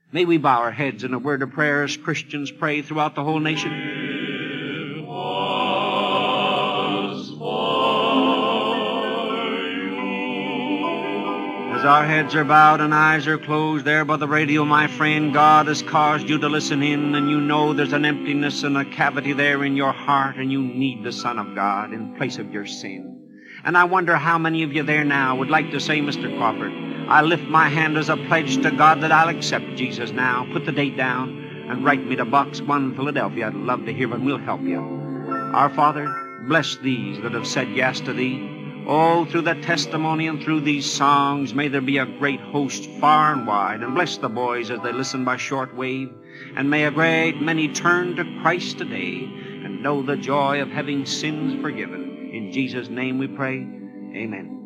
May we bow our heads in a word of prayer as Christians pray throughout the whole nation. As our heads are bowed and eyes are closed there by the radio, my friend, God has caused you to listen in, and you know there's an emptiness and a cavity there in your heart, and you need the Son of God in place of your sin. And I wonder how many of you there now would like to say, Mr. Crawford, I lift my hand as a pledge to God that I'll accept Jesus now. Put the date down and write me to Box 1, Philadelphia. I'd love to hear it, and we'll help you. Our Father, bless these that have said yes to Thee. Oh, through the testimony and through these songs, may there be a great host far and wide. And bless the boys as they listen by shortwave. And may a great many turn to Christ today and know the joy of having sins forgiven. In Jesus' name we pray. Amen.